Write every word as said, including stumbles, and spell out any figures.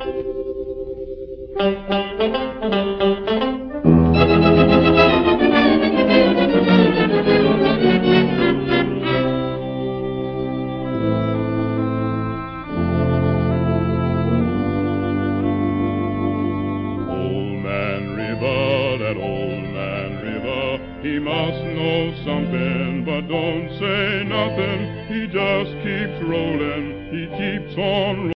That old man River, he must know something, but don't say nothing. He just keeps rolling, he keeps on rolling.